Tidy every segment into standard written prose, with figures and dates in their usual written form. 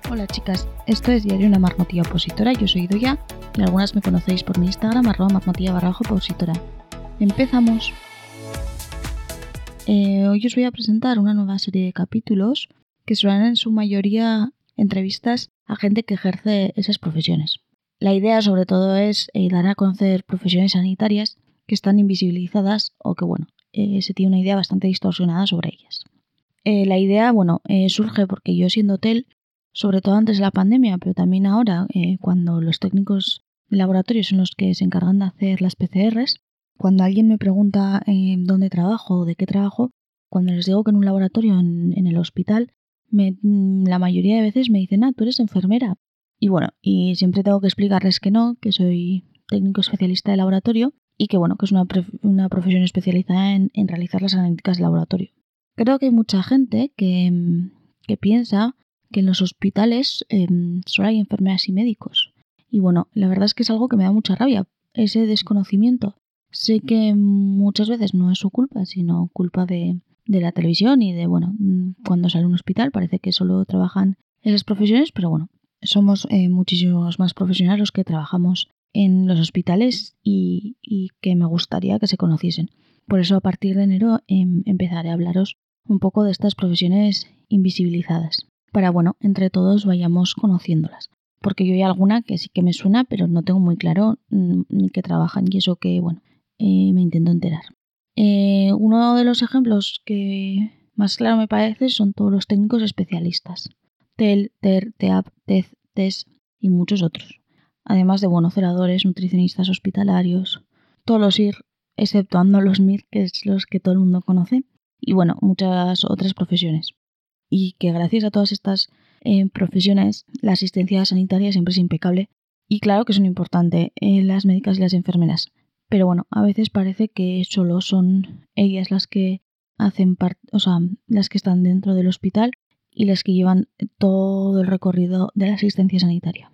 Hola chicas, esto es Diario Una Marmotilla Opositora, yo soy Doya y algunas me conocéis por mi Instagram @marmotilla_opositora. ¡Empezamos! Hoy os voy a presentar una nueva serie de capítulos que serán en su mayoría entrevistas a gente que ejerce esas profesiones. La idea sobre todo es dar a conocer profesiones sanitarias que están invisibilizadas o que se tiene una idea bastante distorsionada sobre ellas. La idea surge porque yo siendo hotel, sobre todo antes de la pandemia, pero también ahora, cuando los técnicos de laboratorio son los que se encargan de hacer las PCRs, cuando alguien me pregunta dónde trabajo o de qué trabajo, cuando les digo que en un laboratorio en el hospital, la mayoría de veces me dicen, tú eres enfermera. Y siempre tengo que explicarles que no, que soy técnico especialista de laboratorio y que que es una profesión especializada en realizar las analíticas de laboratorio. Creo que hay mucha gente que piensa que en los hospitales solo hay enfermeras y médicos. Y la verdad es que es algo que me da mucha rabia, ese desconocimiento. Sé que muchas veces no es su culpa, sino culpa de la televisión y de, cuando sale un hospital parece que solo trabajan esas profesiones, pero somos muchísimos más profesionales los que trabajamos en los hospitales y que me gustaría que se conociesen. Por eso a partir de enero empezaré a hablaros un poco de estas profesiones invisibilizadas, para entre todos vayamos conociéndolas. Porque yo hay alguna que sí que me suena, pero no tengo muy claro ni que trabajan y eso que, me intento enterar. Uno de los ejemplos que más claro me parece son todos los técnicos especialistas. TEL, TER, TEAP, TEZ, TES y muchos otros. Además de celadores, nutricionistas hospitalarios, todos los IR, exceptuando los MIR, que es los que todo el mundo conoce, y muchas otras profesiones. Y que gracias a todas estas profesiones, la asistencia sanitaria siempre es impecable. Y claro que son importantes las médicas y las enfermeras. Pero a veces parece que solo son ellas las que hacen parte, las que están dentro del hospital y las que llevan todo el recorrido de la asistencia sanitaria.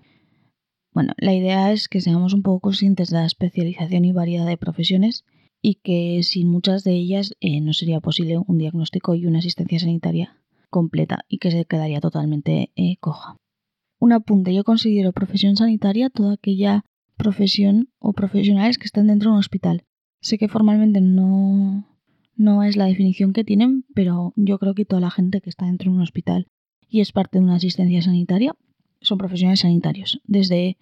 La idea es que seamos un poco conscientes de la especialización y variedad de profesiones y que sin muchas de ellas no sería posible un diagnóstico y una asistencia sanitaria completa y que se quedaría totalmente coja. Un apunte, yo considero profesión sanitaria toda aquella profesión o profesionales que están dentro de un hospital. Sé que formalmente no es la definición que tienen, pero yo creo que toda la gente que está dentro de un hospital y es parte de una asistencia sanitaria son profesionales sanitarios, desde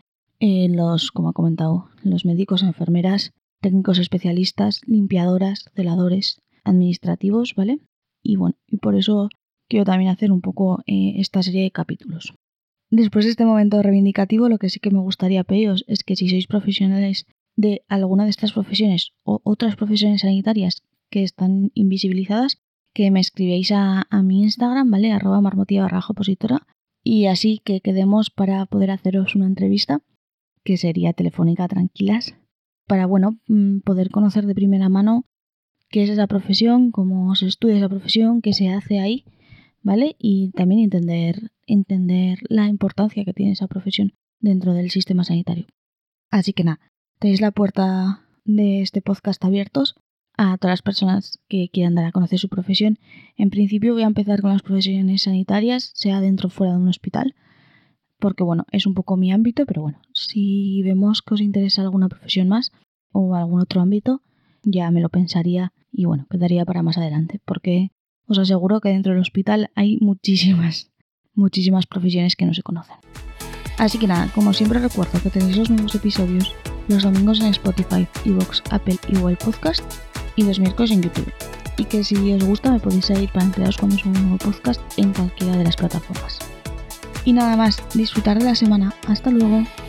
como he comentado, los médicos, enfermeras, técnicos especialistas, limpiadoras, celadores, administrativos, ¿vale? Y por eso quiero también hacer un poco esta serie de capítulos. Después de este momento reivindicativo, lo que sí que me gustaría pediros es que si sois profesionales de alguna de estas profesiones o otras profesiones sanitarias que están invisibilizadas, que me escribáis a mi Instagram, ¿vale? @marmotilla_opositora, y así que quedemos para poder haceros una entrevista, que sería telefónica, tranquilas, para poder conocer de primera mano qué es esa profesión, cómo se estudia esa profesión, qué se hace ahí, ¿vale? Y también entender la importancia que tiene esa profesión dentro del sistema sanitario. Así que tenéis la puerta de este podcast abiertos a todas las personas que quieran dar a conocer su profesión. En principio voy a empezar con las profesiones sanitarias, sea dentro o fuera de un hospital, porque es un poco mi ámbito, pero si vemos que os interesa alguna profesión más o algún otro ámbito, ya me lo pensaría y quedaría para más adelante, porque os aseguro que dentro del hospital hay muchísimas profesiones que no se conocen. Así que como siempre recuerdo que tenéis los nuevos episodios los domingos en Spotify, iVoox, Apple y Google Podcast y los miércoles en YouTube. Y que si os gusta me podéis seguir para enteraros cuando subo un nuevo podcast en cualquiera de las plataformas. Y nada más, disfrutar de la semana. Hasta luego.